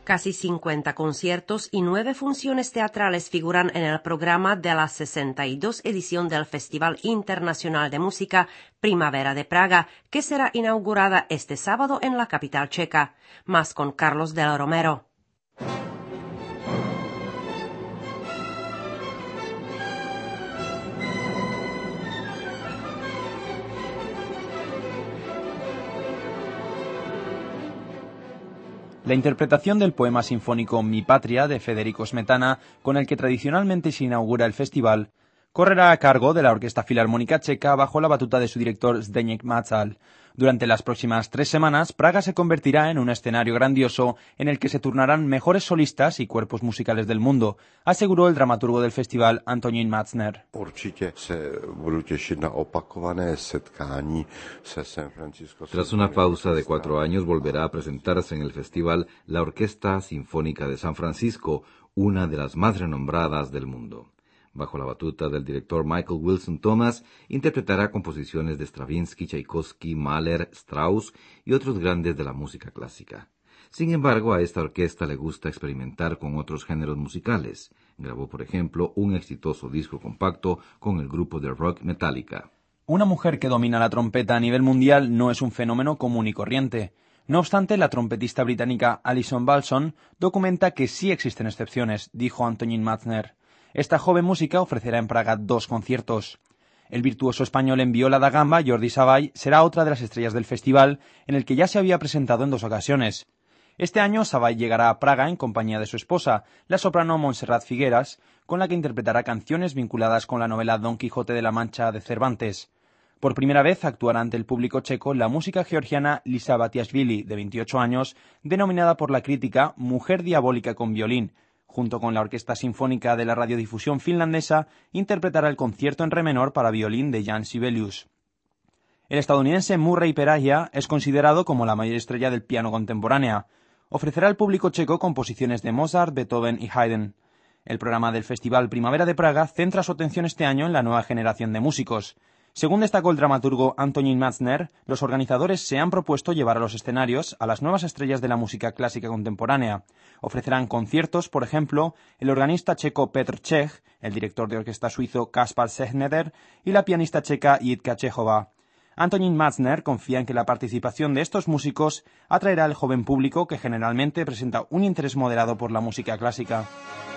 Casi 50 conciertos y 9 funciones teatrales figuran en el programa de la 62 edición del Festival Internacional de Música Primavera de Praga, que será inaugurada este sábado en la capital checa. Más con Carlos del Romero. La interpretación del poema sinfónico Mi Patria de Federico Smetana, con el que tradicionalmente se inaugura el festival, correrá a cargo de la Orquesta Filarmónica Checa bajo la batuta de su director Zdeněk Macal. Durante las próximas 3 semanas, Praga se convertirá en un escenario grandioso en el que se turnarán mejores solistas y cuerpos musicales del mundo, aseguró el dramaturgo del festival Antonín Matzner. Tras una pausa de 4 años, volverá a presentarse en el festival la Orquesta Sinfónica de San Francisco, una de las más renombradas del mundo. Bajo la batuta del director Michael Wilson Thomas, interpretará composiciones de Stravinsky, Tchaikovsky, Mahler, Strauss y otros grandes de la música clásica. Sin embargo, a esta orquesta le gusta experimentar con otros géneros musicales. Grabó, por ejemplo, un exitoso disco compacto con el grupo de rock Metallica. Una mujer que domina la trompeta a nivel mundial no es un fenómeno común y corriente. No obstante, la trompetista británica Alison Balson documenta que sí existen excepciones, dijo Antonín Matzner. Esta joven música ofrecerá en Praga 2 conciertos. El virtuoso español en viola da gamba, Jordi Savall, será otra de las estrellas del festival, en el que ya se había presentado en 2 ocasiones. Este año Savall llegará a Praga en compañía de su esposa, la soprano Montserrat Figueras, con la que interpretará canciones vinculadas con la novela Don Quijote de la Mancha de Cervantes. Por primera vez actuará ante el público checo la música georgiana Lisa Batiashvili, de 28 años, denominada por la crítica Mujer diabólica con violín. Junto con la Orquesta Sinfónica de la Radiodifusión Finlandesa, interpretará el concierto en re menor para violín de Jan Sibelius. El estadounidense Murray Peragia es considerado como la mayor estrella del piano contemporánea. Ofrecerá al público checo composiciones de Mozart, Beethoven y Haydn. El programa del Festival Primavera de Praga centra su atención este año en la nueva generación de músicos. Según destacó el dramaturgo Antonín Matzner, los organizadores se han propuesto llevar a los escenarios a las nuevas estrellas de la música clásica contemporánea. Ofrecerán conciertos, por ejemplo, el organista checo Petr Čech, el director de orquesta suizo Kaspar Sehneder y la pianista checa Jitka Čechová. Antonín Matzner confía en que la participación de estos músicos atraerá al joven público que generalmente presenta un interés moderado por la música clásica.